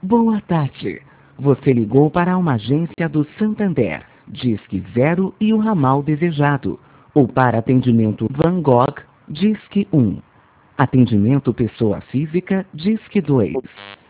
Boa tarde. Você ligou para uma agência do Santander, Disque 0 e o ramal desejado. Ou para atendimento Van Gogh, Disque 1. Atendimento pessoa física, Disque 2.